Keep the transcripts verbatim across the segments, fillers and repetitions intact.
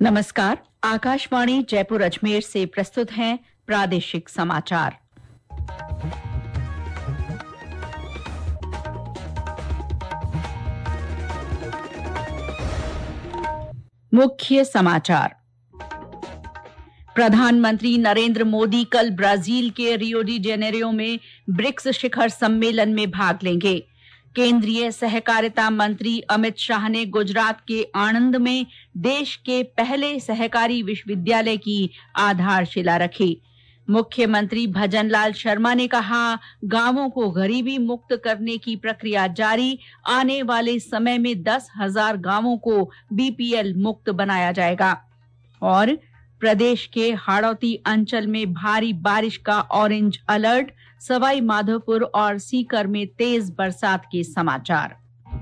नमस्कार, आकाशवाणी जयपुर अजमेर से प्रस्तुत हैं प्रादेशिक समाचार। मुख्य समाचार। प्रधानमंत्री नरेंद्र मोदी कल ब्राजील के रियो डी जेनेरियो में ब्रिक्स शिखर सम्मेलन में भाग लेंगे। केंद्रीय सहकारिता मंत्री अमित शाह ने गुजरात के आणंद में देश के पहले सहकारी विश्वविद्यालय की आधारशिला रखी। मुख्यमंत्री भजनलाल शर्मा ने कहा, गांवों को गरीबी मुक्त करने की प्रक्रिया जारी, आने वाले समय में दस हजार गांवों को बीपीएल मुक्त बनाया जाएगा। और प्रदेश के हाड़ौती अंचल में भारी बारिश का ऑरेंज अलर्ट, सवाई माधोपुर और सीकर में तेज बरसात के समाचार।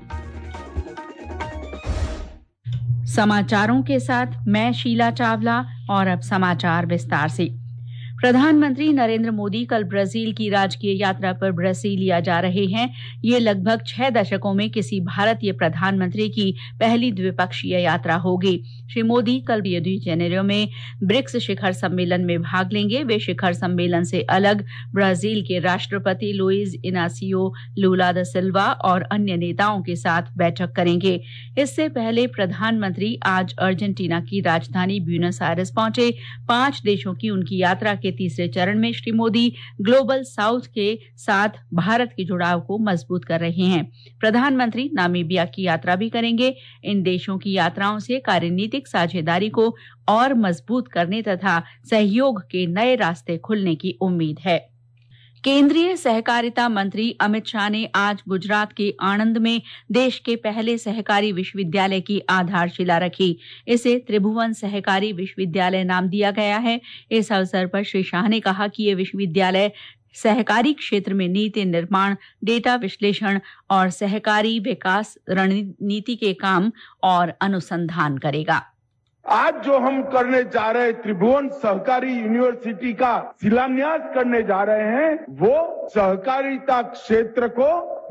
समाचारों के साथ मैं शीला चावला और अब समाचार विस्तार से। प्रधानमंत्री नरेंद्र मोदी कल ब्राजील की राजकीय यात्रा पर ब्रासीलिया जा रहे हैं। ये लगभग छह दशकों में किसी भारतीय प्रधानमंत्री की पहली द्विपक्षीय यात्रा होगी। श्री मोदी कल रियो डी जेनेरियो में ब्रिक्स शिखर सम्मेलन में भाग लेंगे। वे शिखर सम्मेलन से अलग ब्राजील के राष्ट्रपति लुइज इनासियो लुला दा सिल्वा और अन्य नेताओं के साथ बैठक करेंगे। इससे पहले प्रधानमंत्री आज अर्जेंटीना की राजधानी ब्यूनस आयर्स पहुंचे। पांच देशों की उनकी यात्रा के तीसरे चरण में श्री मोदी ग्लोबल साउथ के साथ भारत के जुड़ाव को मजबूत कर रहे हैं। प्रधानमंत्री नामीबिया की यात्रा भी करेंगे। इन देशों की यात्राओं से कार्यनीतिक साझेदारी को और मजबूत करने तथा सहयोग के नए रास्ते खुलने की उम्मीद है। केंद्रीय सहकारिता मंत्री अमित शाह ने आज गुजरात के आणंद में देश के पहले सहकारी विश्वविद्यालय की आधारशिला रखी। इसे त्रिभुवन सहकारी विश्वविद्यालय नाम दिया गया है। इस अवसर पर श्री शाह ने कहा कि ये विश्वविद्यालय सहकारी क्षेत्र में नीति निर्माण, डेटा विश्लेषण और सहकारी विकास रणनीति के काम और अनुसंधान करेगा। आज जो हम करने जा रहे हैं, त्रिभुवन सहकारी यूनिवर्सिटी का शिलान्यास करने जा रहे हैं, वो सहकारिता क्षेत्र को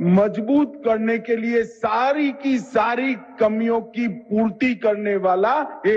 मजबूत करने के लिए सारी की सारी कमियों की पूर्ति करने वाला ये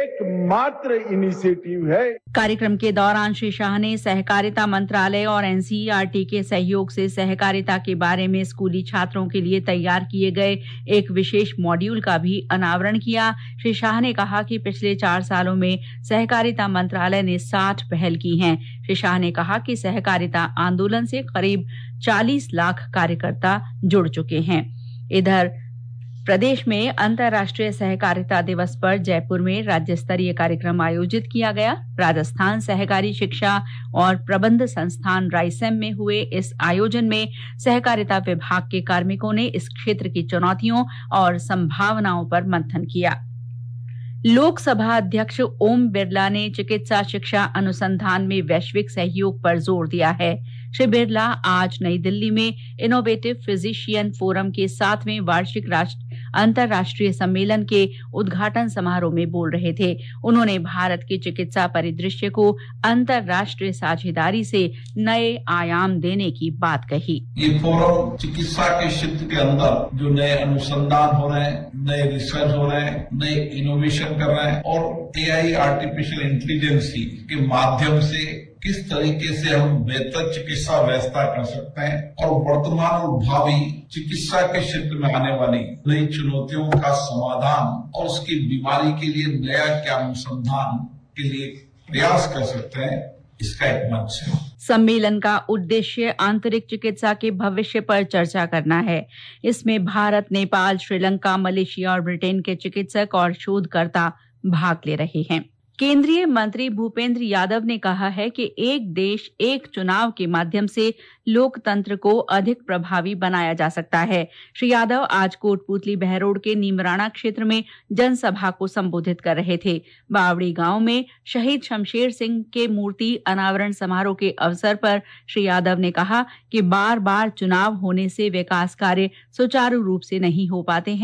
एकमात्र इनिशिएटिव है। कार्यक्रम के दौरान श्री शाह ने सहकारिता मंत्रालय और एनसीईआरटी के सहयोग से सहकारिता के बारे में स्कूली छात्रों के लिए तैयार किए गए एक विशेष मॉड्यूल का भी अनावरण किया। श्री शाह ने कहा कि पिछले चार सालों में सहकारिता मंत्रालय ने साठ पहल की हैं। श्री शाह ने कहा कि सहकारिता आंदोलन से करीब चालीस लाख कार्यकर्ता जुड़ चुके हैं। इधर प्रदेश में अंतर्राष्ट्रीय सहकारिता दिवस पर जयपुर में राज्य स्तरीय कार्यक्रम आयोजित किया गया। राजस्थान सहकारी शिक्षा और प्रबंध संस्थान रायसेन में हुए इस आयोजन में सहकारिता विभाग के कार्मिकों ने इस क्षेत्र की चुनौतियों और संभावनाओं पर मंथन किया। लोकसभा अध्यक्ष ओम बिरला ने चिकित्सा शिक्षा अनुसंधान में वैश्विक सहयोग पर जोर दिया है। श्री बिरला आज नई दिल्ली में इनोवेटिव फिजिशियन फोरम के सातवें वार्षिक राष्ट्र अंतर्राष्ट्रीय सम्मेलन के उद्घाटन समारोह में बोल रहे थे। उन्होंने भारत के चिकित्सा परिदृश्य को अंतर्राष्ट्रीय साझेदारी से नए आयाम देने की बात कही। ये फोरम चिकित्सा के क्षेत्र के अंदर जो नए अनुसंधान हो रहे हैं, नए रिसर्च हो रहे हैं, नए इनोवेशन कर रहे हैं और एआई आर्टिफिशियल इंटेलिजेंस के माध्यम से किस तरीके से हम बेहतर चिकित्सा व्यवस्था कर सकते हैं और वर्तमान और भावी चिकित्सा के क्षेत्र में आने वाली नई चुनौतियों का समाधान और उसकी बीमारी के लिए नया क्या अनुसंधान के लिए प्रयास कर सकते हैं, इसका एक मंच है। सम्मेलन का उद्देश्य आंतरिक चिकित्सा के भविष्य पर चर्चा करना है। इसमें भारत, नेपाल, श्रीलंका, मलेशिया और ब्रिटेन के चिकित्सक और शोधकर्ता भाग ले रहे हैं। केंद्रीय मंत्री भूपेंद्र यादव ने कहा है कि एक देश एक चुनाव के माध्यम से लोकतंत्र को अधिक प्रभावी बनाया जा सकता है। श्री यादव आज कोटपुतली बहरोड के नीमराणा क्षेत्र में जनसभा को संबोधित कर रहे थे। बावड़ी गांव में शहीद शमशेर सिंह के मूर्ति अनावरण समारोह के अवसर पर श्री यादव ने कहा कि बार बार चुनाव होने से विकास कार्य सुचारू रूप से नहीं हो पाते हैं।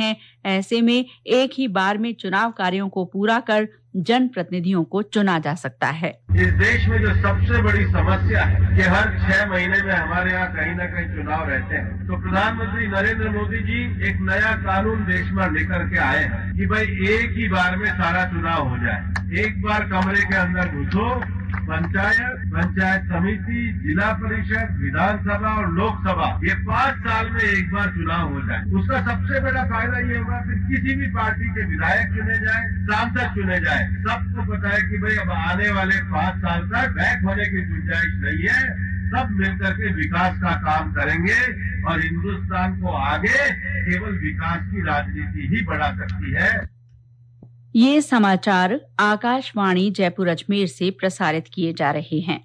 ऐसे में एक ही बार में चुनाव कार्यों को पूरा कर जनप्रतिनिधियों को चुना जा सकता है। इस देश में जो सबसे बड़ी समस्या है कि हर छह महीने में हमारे यहाँ कहीं न कहीं चुनाव रहते हैं, तो प्रधानमंत्री नरेंद्र मोदी जी एक नया कानून देश में लेकर के आए हैं कि भाई एक ही बार में सारा चुनाव हो जाए। एक बार कमरे के अंदर घुसो, पंचायत, पंचायत समिति, जिला परिषद, विधानसभा और लोकसभा, ये पांच साल में एक बार चुनाव हो जाए। उसका सबसे बड़ा फायदा ये होगा कि किसी भी पार्टी के विधायक चुने जाए, सांसद चुने जाए, सबको पता है कि भाई अब आने वाले पांच साल तक बैक होने की गुंजाइश नहीं है। सब मिलकर के विकास का काम करेंगे और हिंदुस्तान को आगे केवल विकास की राजनीति ही बढ़ा सकती है। ये समाचार आकाशवाणी जयपुर अजमेर से प्रसारित किए जा रहे हैं।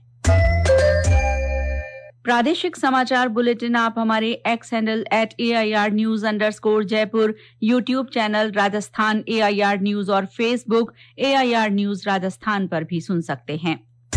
प्रादेशिक समाचार बुलेटिन आप हमारे X handle at A I R news underscore Jaipur, YouTube channel Rajasthan A I R news और Facebook A I R news Rajasthan पर भी सुन सकते हैं।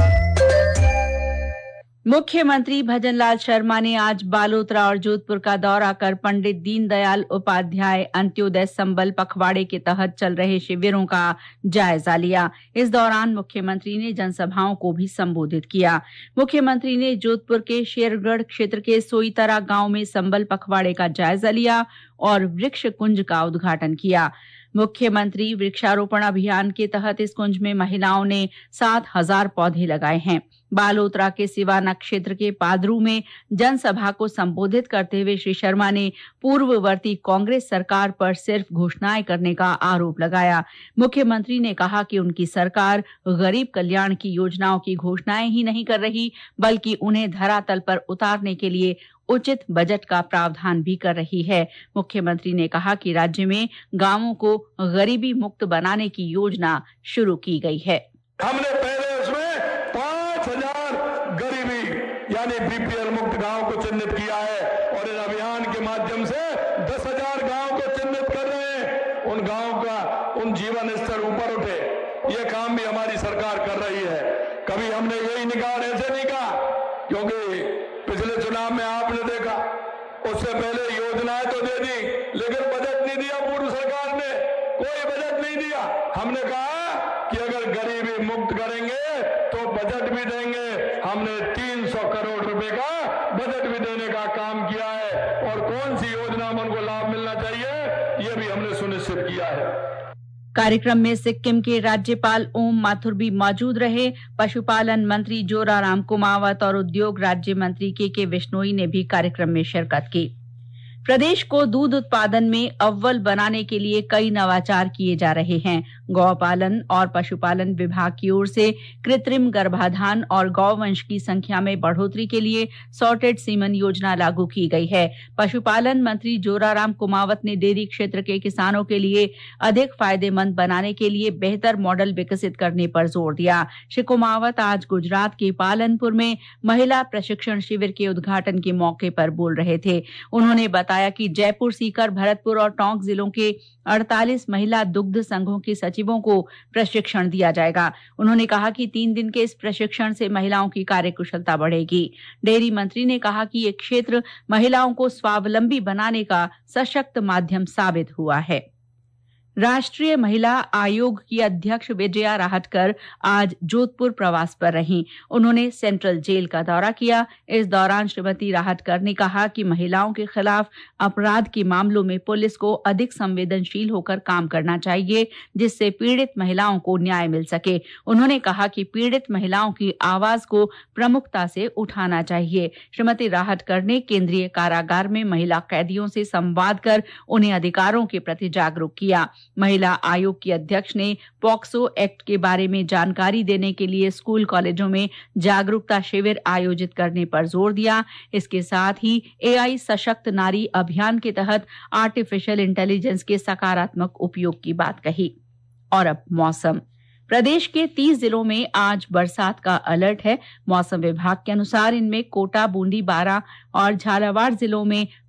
मुख्यमंत्री भजनलाल शर्मा ने आज बालोतरा और जोधपुर का दौरा कर पंडित दीनदयाल उपाध्याय अंत्योदय संबल पखवाड़े के तहत चल रहे शिविरों का जायजा लिया। इस दौरान मुख्यमंत्री ने जनसभाओं को भी संबोधित किया। मुख्यमंत्री ने जोधपुर के शेरगढ़ क्षेत्र के सोईतरा गांव में संबल पखवाड़े का जायजा लिया और वृक्ष कुंज का उद्घाटन किया। मुख्यमंत्री वृक्षारोपण अभियान के तहत इस कुंज में महिलाओं ने सात हजार पौधे लगाए हैं। बालोतरा के सिवाना क्षेत्र के पादरू में जनसभा को संबोधित करते हुए श्री शर्मा ने पूर्ववर्ती कांग्रेस सरकार पर सिर्फ घोषणाएं करने का आरोप लगाया। मुख्यमंत्री ने कहा कि उनकी सरकार गरीब कल्याण की योजनाओं की घोषणाएं ही नहीं कर रही, बल्कि उन्हें धरातल पर उतारने के लिए उचित बजट का प्रावधान भी कर रही है। मुख्यमंत्री ने कहा कि राज्य में गांवों को गरीबी मुक्त बनाने की योजना शुरू की गई है। हमने पहले उसमें पांच हजार गरीबी यानी बी पी एल मुक्त गांव को चिन्हित किया है और इस अभियान के माध्यम से दस हजार गांव को चिन्हित कर रहे हैं। उन गांव का उन जीवन स्तर ऊपर उठे, ये काम भी हमारी सरकार कर रही है। कभी हमने यही नहीं कहा, ऐसे नहीं कहा, क्योंकि पिछले चुनाव में आपने देखा, उससे पहले योजनाएं तो दे दी लेकिन बजट नहीं दिया। पूर्व सरकार ने कोई बजट नहीं दिया। हमने कहा कि अगर गरीबी मुक्त करेंगे तो बजट भी देंगे। हमने तीन सौ करोड़ रुपए का बजट भी देने का काम किया है और कौन सी योजना में उनको लाभ मिलना चाहिए ये भी हमने सुनिश्चित किया है। कार्यक्रम में सिक्किम के राज्यपाल ओम माथुर भी मौजूद रहे। पशुपालन मंत्री जोराराम कुमावत और उद्योग राज्य मंत्री के के बिश्नोई ने भी कार्यक्रम में शिरकत की। प्रदेश को दूध उत्पादन में अव्वल बनाने के लिए कई नवाचार किए जा रहे हैं। गौपालन और पशुपालन विभाग की ओर से कृत्रिम गर्भाधान और गौवंश की संख्या में बढ़ोतरी के लिए सॉर्टेड सीमन योजना लागू की गई है। पशुपालन मंत्री जोराराम कुमावत ने डेयरी क्षेत्र के किसानों के लिए अधिक फायदेमंद बनाने के लिए बेहतर मॉडल विकसित करने पर जोर दिया। श्री कुमावत आज गुजरात के पालनपुर में महिला प्रशिक्षण शिविर के उद्घाटन के मौके पर बोल रहे थे। उन्होंने बताया कि जयपुर, सीकर, भरतपुर और टोंक जिलों के अड़तालीस महिला दुग्ध संघों के सचिवों को प्रशिक्षण दिया जाएगा। उन्होंने कहा कि तीन दिन के इस प्रशिक्षण से महिलाओं की कार्यकुशलता बढ़ेगी। डेयरी मंत्री ने कहा कि ये क्षेत्र महिलाओं को स्वावलंबी बनाने का सशक्त माध्यम साबित हुआ है। राष्ट्रीय महिला आयोग की अध्यक्ष विजया राहटकर आज जोधपुर प्रवास पर रहीं। उन्होंने सेंट्रल जेल का दौरा किया। इस दौरान श्रीमती राहटकर ने कहा कि महिलाओं के खिलाफ अपराध के मामलों में पुलिस को अधिक संवेदनशील होकर काम करना चाहिए, जिससे पीड़ित महिलाओं को न्याय मिल सके। उन्होंने कहा कि पीड़ित महिलाओं की आवाज को प्रमुखता से उठाना चाहिए। श्रीमती राहटकर ने केंद्रीय कारागार में महिला कैदियों से संवाद कर उन्हें अधिकारों के प्रति जागरूक किया। महिला आयोग की अध्यक्ष ने पॉक्सो एक्ट के बारे में जानकारी देने के लिए स्कूल कॉलेजों में जागरूकता शिविर आयोजित करने पर जोर दिया। इसके साथ ही ए आई सशक्त नारी अभियान के तहत आर्टिफिशियल इंटेलिजेंस के सकारात्मक उपयोग की बात कही। और अब मौसम। प्रदेश के तीस जिलों में आज बरसात का अलर्ट है। मौसम विभाग के अनुसार इनमें कोटा, बूंदी, बारां और झालावाड़ जिलों में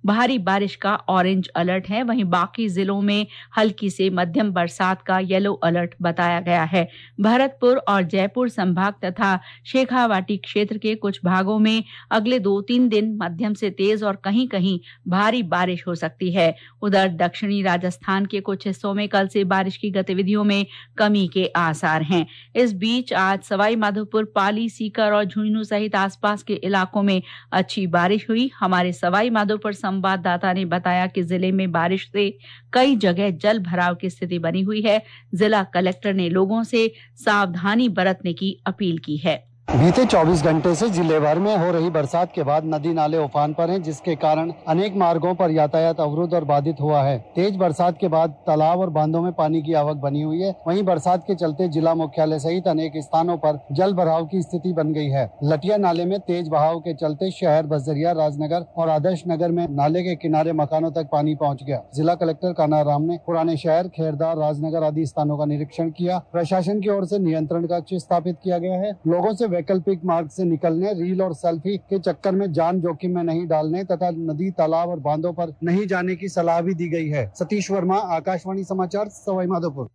भारी बारिश का ऑरेंज अलर्ट है। वहीं बाकी जिलों में हल्की से मध्यम बरसात का येलो अलर्ट बताया गया है। भरतपुर और जयपुर संभाग तथा शेखावाटी क्षेत्र के कुछ भागों में अगले दो तीन दिन मध्यम से तेज और कहीं कहीं भारी बारिश हो सकती है। उधर दक्षिणी राजस्थान के कुछ हिस्सों में कल से बारिश की गतिविधियों में कमी के आसार हैं। इस बीच आज सवाई माधोपुर, पाली, सीकर और झुंझुनू सहित आसपास के इलाकों में अच्छी बारिश हुई। हमारे सवाई माधोपुर संवाददाता ने बताया कि जिले में बारिश से कई जगह जल भराव की स्थिति बनी हुई है। जिला कलेक्टर ने लोगों से सावधानी बरतने की अपील की है। बीते चौबीस घंटे से जिले भर में हो रही बरसात के बाद नदी नाले उफान पर हैं, जिसके कारण अनेक मार्गों पर यातायात अवरुद्ध और बाधित हुआ है। तेज बरसात के बाद तालाब और बांधों में पानी की आवक बनी हुई है। वहीं बरसात के चलते जिला मुख्यालय सहित अनेक स्थानों पर जल भराव की स्थिति बन गई है। लटिया नाले में तेज बहाव के चलते शहर बसरिया, राजनगर और आदर्श नगर में नाले के किनारे मकानों तक पानी पहुँच गया। जिला कलेक्टर कान्हाराम ने पुराने शहर, खेरदार, राजनगर आदि स्थानों का निरीक्षण किया। प्रशासन की ओर से नियंत्रण कक्ष स्थापित किया गया है। लोगों से वैकल्पिक मार्ग से निकलने, रील और सेल्फी के चक्कर में जान जोखिम में नहीं डालने तथा नदी, तालाब और बांधों पर नहीं जाने की सलाह भी दी गई है। सतीश वर्मा, आकाशवाणी समाचार, सवाई माधोपुर।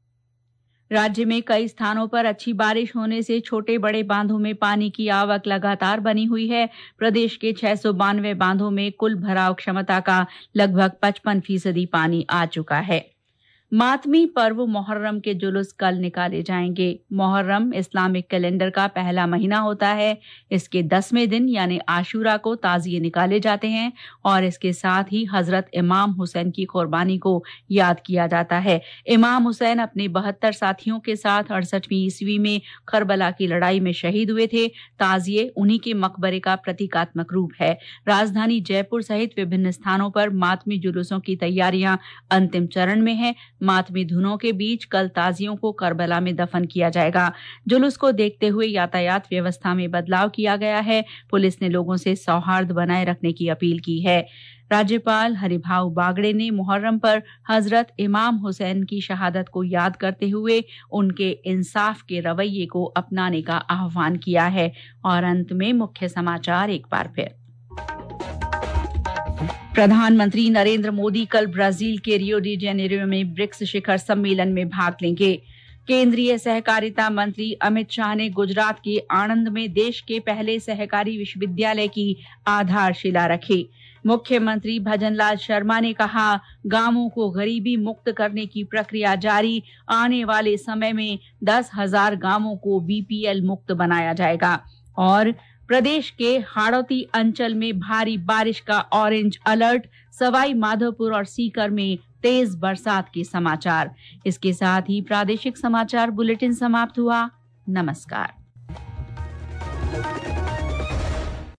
राज्य में कई स्थानों पर अच्छी बारिश होने से छोटे बड़े बांधों में पानी की आवक लगातार बनी हुई है। प्रदेश के छह सौ बानवे बांधों में कुल भराव क्षमता का लगभग पचपन फीसदी पानी आ चुका है। मातमी पर्व मोहर्रम के जुलूस कल निकाले जाएंगे। मोहर्रम इस्लामिक कैलेंडर का पहला महीना होता है। इसके दसवें दिन यानी आशूरा को ताजिए निकाले जाते हैं और इसके साथ ही हजरत इमाम हुसैन की कुर्बानी को याद किया जाता है। इमाम हुसैन अपने बहत्तर साथियों के साथ अड़सठवीं ईस्वी में करबला की लड़ाई में शहीद हुए थे। ताजिए उन्हीं के मकबरे का प्रतीकात्मक रूप है। राजधानी जयपुर सहित विभिन्न स्थानों पर मातमी जुलूसों की तैयारियां अंतिम चरण में है। मातमी धुनों के बीच कल ताजियों को करबला में दफन किया जाएगा। जुलूस को देखते हुए यातायात व्यवस्था में बदलाव किया गया है। पुलिस ने लोगों से सौहार्द बनाए रखने की अपील की है। राज्यपाल हरिभाऊ बागड़े ने मुहर्रम पर हजरत इमाम हुसैन की शहादत को याद करते हुए उनके इंसाफ के रवैये को अपनाने का आह्वान किया है। और अंत में मुख्य समाचार एक बार फिर। प्रधानमंत्री नरेंद्र मोदी कल ब्राजील के रियो डी जेनेरो में ब्रिक्स शिखर सम्मेलन में भाग लेंगे। केंद्रीय सहकारिता मंत्री अमित शाह ने गुजरात के आणंद में देश के पहले सहकारी विश्वविद्यालय की आधारशिला रखी। मुख्यमंत्री भजनलाल शर्मा ने कहा, गांवों को गरीबी मुक्त करने की प्रक्रिया जारी, आने वाले समय में दस हजार गांवों को बीपीएल मुक्त बनाया जाएगा। और प्रदेश के हाड़ौती अंचल में भारी बारिश का ऑरेंज अलर्ट, सवाई माधोपुर और सीकर में तेज बरसात के समाचार। इसके साथ ही प्रादेशिक समाचार बुलेटिन समाप्त हुआ। नमस्कार।